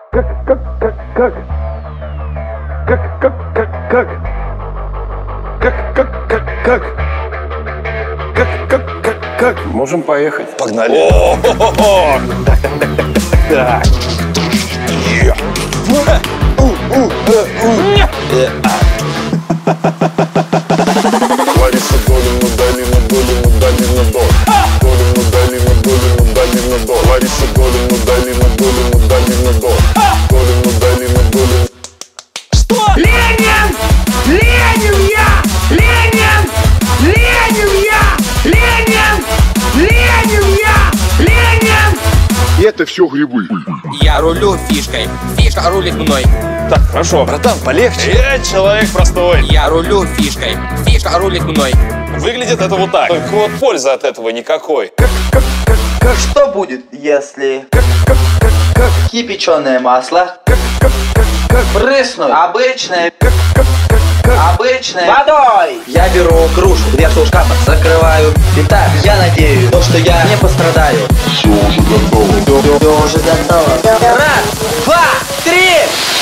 Можем поехать. Погнали. Так. Лариса Долина, Долина, Долина, Долина, Дол. Долина, Долина, Долина, Долина, Дол. Лариса Долина, Долина, Долина, Долина, Дол. Долина, Долина, Долина. Что? Ленин! Ленин я! Ленин! Ленин я! Ленин! Ленин я! Ленин! Это все грибы. Я рулю фишкой, фишка рулит мной. Так, хорошо, братан, полегче. Я человек простой. Я рулю фишкой, фишка рулит мной. Выглядит это вот так. Только вот пользы от этого никакой. Что будет, если кипяченое масло брыснуть обычной водой? Я беру кружку, дверцу шкафа закрываю. Итак, я надеюсь, что я не пострадаю. Все уже готово. Все уже готово. Раз, два, три!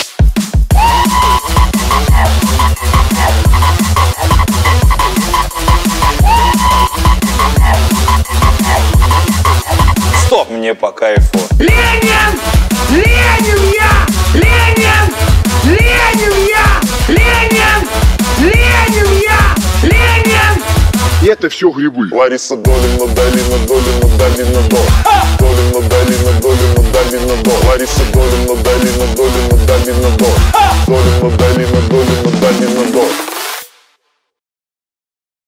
Стоп, мне по кайфу. Ленин! Ленин я! Ленин! Ленин я! Ленин! Ленин я! Ленин! Это все грибы. Лариса Долина, Долина, Долина, Долина, Дол. Долина, Долина, Долина, Долина, Дол. Лариса Долина, Долина, Долина, Долина, Дол. Долина, Долина, Долина, Долина, Дол.